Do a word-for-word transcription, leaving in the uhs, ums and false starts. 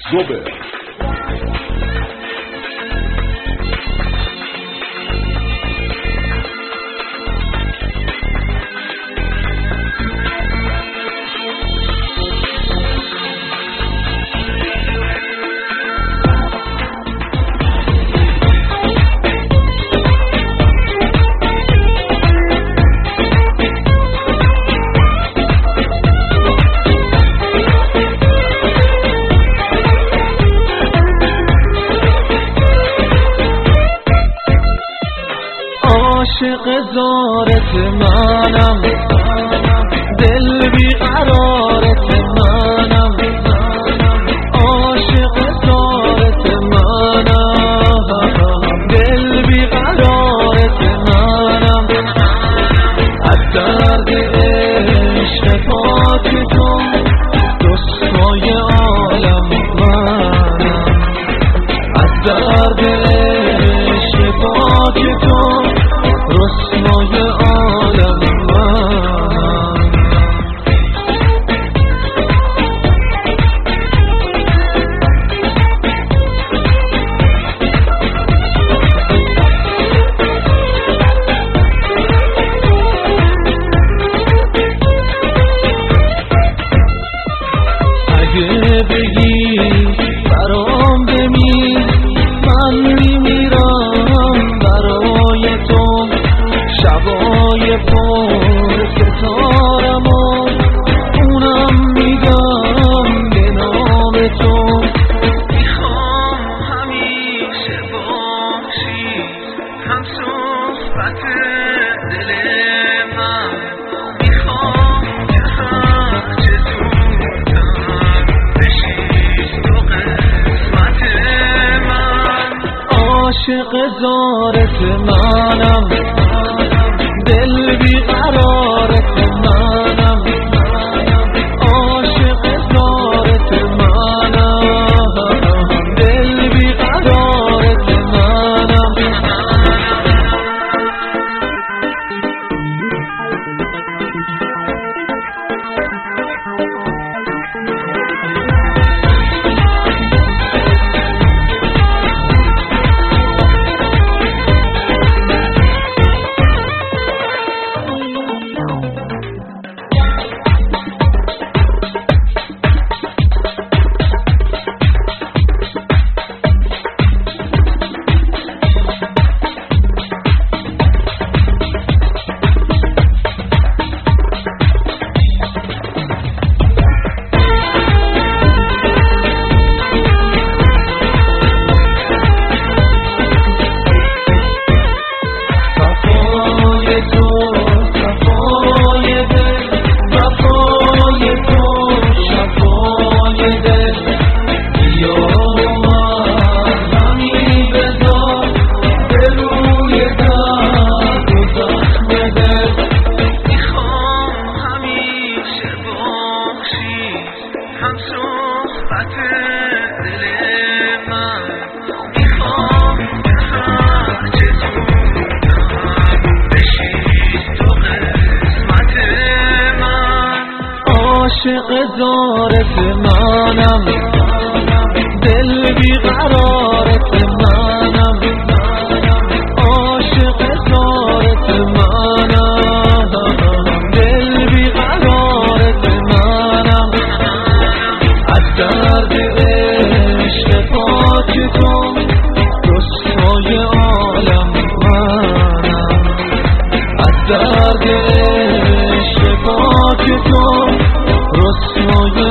زوبر. عاشق زارت منم، دل بیقرارت منم، عاشق زارت منم، دل بیقرارت منم، از درد عشق پاک تو رسوای عالم منم، از درد عشق پاک تو رسوای عالم منم. اگه بگی برام بمیر من میمیرم برای تو، شبای پر ستارم و اونم میگم به نام تو، میخوام همیشه باشی هم صحبت دل من، میخوام که هر چه زودتر بشی تو قسمت من. عاشق زارت منم، دل بیقرارت منم، عاشق زارت منم، دل بیقرارت منم. هم صحبت دل من، میخوام که هر چه زودتر بشی تو قسمت من. عاشق زارت منم، دل بیقرارت منم، عاشق زارت منم، دل بیقرارت منم، از درد عشق پاک تو رسوای عالم منم، از درد عشق پاک تو رسوای